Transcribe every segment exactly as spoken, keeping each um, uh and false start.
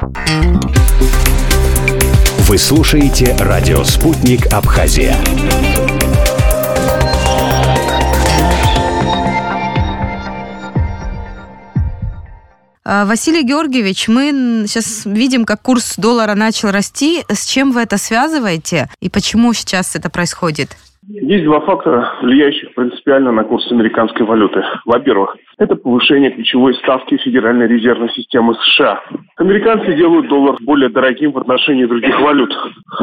Вы слушаете радио «Спутник Абхазия». Василий Георгиевич, мы сейчас видим, как курс доллара начал расти. С чем вы это связываете и почему сейчас это происходит? Есть два фактора, влияющих принципиально на курс американской валюты. Во-первых, это повышение ключевой ставки Федеральной резервной системы США. Американцы делают доллар более дорогим в отношении других валют.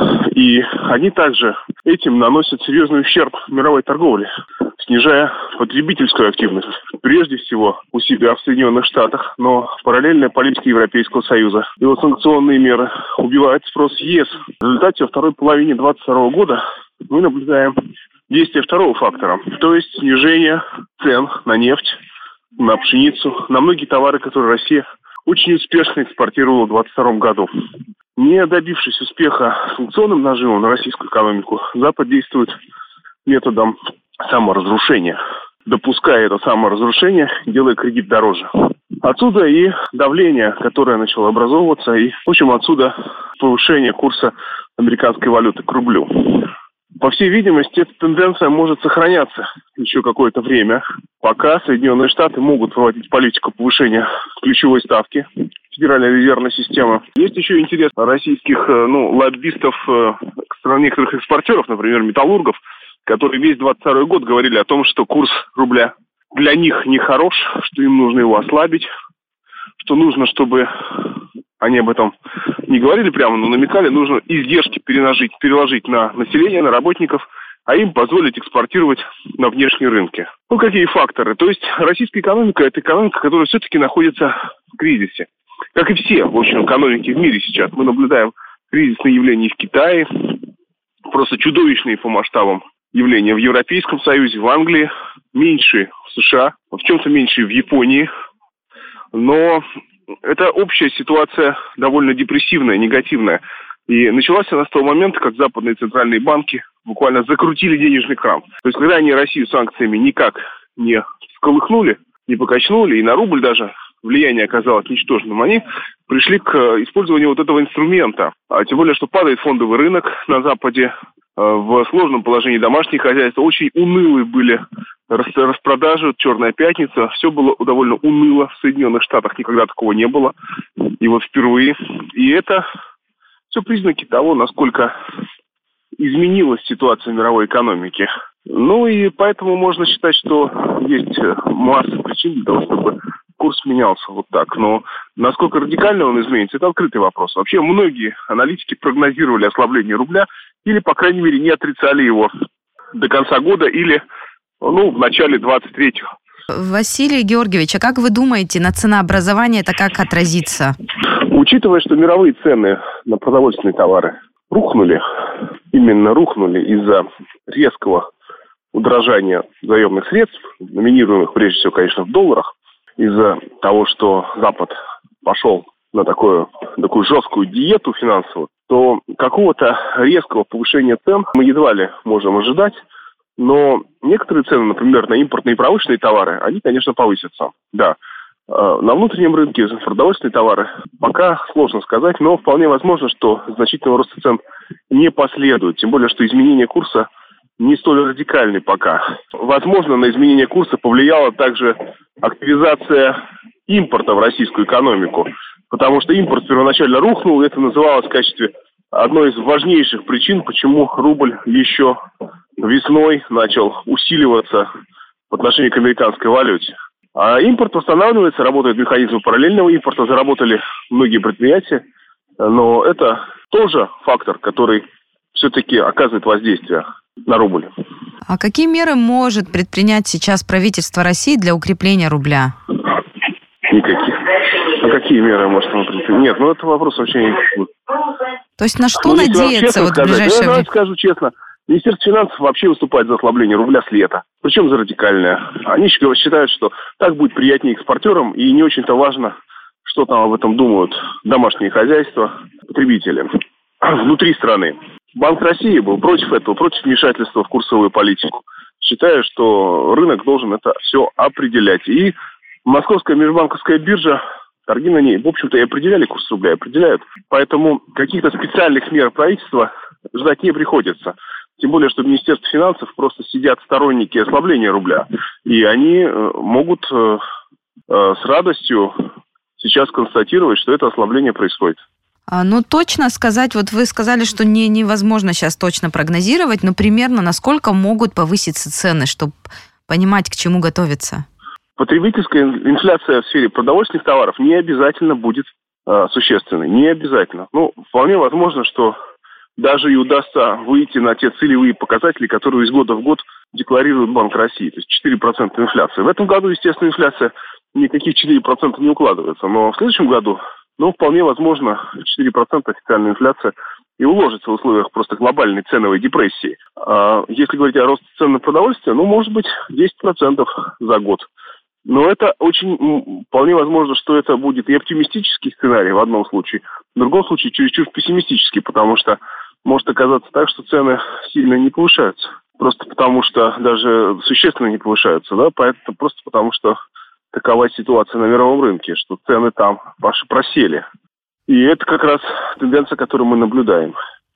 И они также этим наносят серьезный ущерб мировой торговле, снижая потребительскую активность. Прежде всего у себя в Соединенных Штатах, но параллельная политика Европейского Союза. И вот санкционные меры убивают спрос ЕС. В результате во второй половине две тысячи двадцать второго года мы наблюдаем действие второго фактора, то есть снижение цен на нефть, на пшеницу, на многие товары, которые Россия очень успешно экспортировала в две тысячи двадцать втором году. Не добившись успеха санкционным нажимом на российскую экономику, Запад действует методом саморазрушения, допуская это саморазрушение, делая кредит дороже. Отсюда и давление, которое начало образовываться, и, в общем, отсюда повышение курса американской валюты к рублю. По всей видимости, эта тенденция может сохраняться еще какое-то время, пока Соединенные Штаты могут проводить политику повышения ключевой ставки Федеральной резервной системы. Есть еще интерес российских ну, лоббистов, некоторых экспортеров, например, металлургов, которые весь двадцать второй год говорили о том, что курс рубля для них нехорош, что им нужно его ослабить, что нужно, чтобы... Они об этом не говорили прямо, но намекали, нужно издержки переложить, переложить на население, на работников, а им позволить экспортировать на внешние рынки. Ну, какие факторы? То есть российская экономика – это экономика, которая все-таки находится в кризисе. Как и все, в общем, экономики в мире сейчас. Мы наблюдаем кризисные явления в Китае, просто чудовищные по масштабам явления в Европейском Союзе, в Англии, меньшие в США, в чем-то меньшие в Японии. Но это общая ситуация довольно депрессивная, негативная. И началась она с того момента, как западные центральные банки буквально закрутили денежный кран. То есть, когда они Россию санкциями никак не всколыхнули, не покачнули, и на рубль даже влияние оказалось ничтожным, они пришли к использованию вот этого инструмента. А тем более, что падает фондовый рынок на Западе, в сложном положении домашние хозяйства, очень унылые были распродажи, Черная пятница, все было довольно уныло в Соединенных Штатах, никогда такого не было, и вот впервые. И это все признаки того, насколько изменилась ситуация мировой экономики. Ну и поэтому можно считать, что есть масса причин для того, чтобы курс менялся вот так. Но насколько радикально он изменится, это открытый вопрос. Вообще многие аналитики прогнозировали ослабление рубля или, по крайней мере, не отрицали его до конца года или ну, в начале двадцать третьего. Василий Георгиевич, а как вы думаете, на ценообразование это как отразится? Учитывая, что мировые цены на продовольственные товары рухнули, именно рухнули из-за резкого удорожания заемных средств, номинируемых прежде всего, конечно, в долларах, из-за того, что Запад пошел на такую, такую жесткую диету финансовую, то какого-то резкого повышения цен мы едва ли можем ожидать. Но некоторые цены, например, на импортные и промышленные товары, они, конечно, повысятся. Да. На внутреннем рынке продовольственные товары пока сложно сказать, но вполне возможно, что значительного роста цен не последует. Тем более, что изменение курса не столь радикальны пока. Возможно, на изменение курса повлияла также активизация импорта в российскую экономику, потому что импорт первоначально рухнул, и это называлось в качестве одной из важнейших причин, почему рубль еще весной начал усиливаться в отношении к американской валюте. А импорт восстанавливается, работают механизмы параллельного импорта, заработали многие предприятия, но это тоже фактор, который все-таки оказывает воздействие на рубль. А какие меры может предпринять сейчас правительство России для укрепления рубля? Никаких. А какие меры может оно предпринять? Нет, ну это вопрос вообще не... То есть на что ну, надеяться вот в ближайшее время? Я скажу честно, Министерство финансов вообще выступает за ослабление рубля с лета. Причем за радикальное. Они считают, что так будет приятнее экспортерам, и не очень-то важно, что там об этом думают домашние хозяйства, потребители внутри страны. Банк России был против этого, против вмешательства в курсовую политику, считая, что рынок должен это все определять. И Московская межбанковская биржа торги на ней, в общем-то, и определяли курс рубля, и определяют. Поэтому каких-то специальных мер правительства ждать не приходится. Тем более, что в Министерстве финансов просто сидят сторонники ослабления рубля. И они могут с радостью сейчас констатировать, что это ослабление происходит. А, ну, точно сказать, вот вы сказали, что не, невозможно сейчас точно прогнозировать, но примерно насколько могут повыситься цены, чтобы понимать, к чему готовиться? Потребительская инфляция в сфере продовольственных товаров не обязательно будет э, существенной. Не обязательно. Ну, вполне возможно, что даже и удастся выйти на те целевые показатели, которые из года в год декларирует Банк России, то есть четыре процента инфляции. В этом году, естественно, инфляция никаких четыре процента не укладывается, но в следующем году, ну, вполне возможно, четыре процента официальная инфляция и уложится в условиях просто глобальной ценовой депрессии. А если говорить о росте цен на продовольствие, ну, может быть, десять процентов за год. Но это очень вполне возможно, что это будет и оптимистический сценарий в одном случае, в другом случае чересчур пессимистический, потому что может оказаться так, что цены сильно не повышаются. Просто потому что даже существенно не повышаются, да, поэтому просто потому что такова ситуация на мировом рынке, что цены там просели. И это как раз тенденция, которую мы наблюдаем.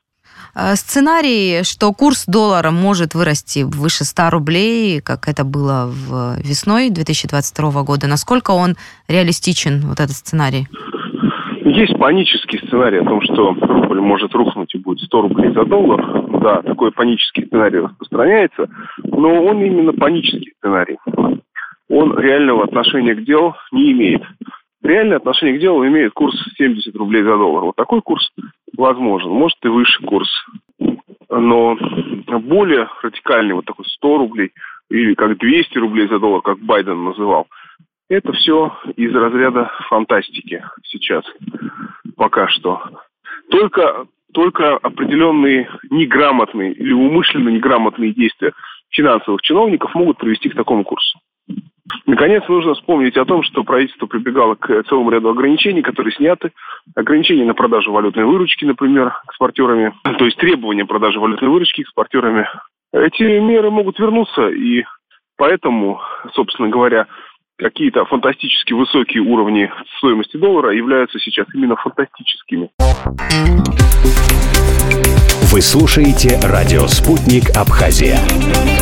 Сценарий, что курс доллара может вырасти выше ста рублей, как это было в весной две тысячи двадцать второго года, насколько он реалистичен, вот этот сценарий? Есть панический сценарий о том, что рубль может рухнуть и будет сто рублей за доллар. Да, такой панический сценарий распространяется, но он именно панический сценарий. Он реального отношения к делу не имеет. Реальное отношение к делу имеет курс семьдесят рублей за доллар. Вот такой курс возможен, может и выше курс. Но более радикальный, вот такой сто рублей или как двести рублей за доллар, как Байден называл, это все из разряда фантастики сейчас пока что. Только, только определенные неграмотные или умышленно неграмотные действия финансовых чиновников могут привести к такому курсу. Наконец, нужно вспомнить о том, что правительство прибегало к целому ряду ограничений, которые сняты. Ограничения на продажу валютной выручки, например, экспортерами, то есть требования продажи валютной выручки экспортерами. Эти меры могут вернуться, и поэтому, собственно говоря, какие-то фантастически высокие уровни стоимости доллара являются сейчас именно фантастическими. Вы слушаете радио «Спутник Абхазия».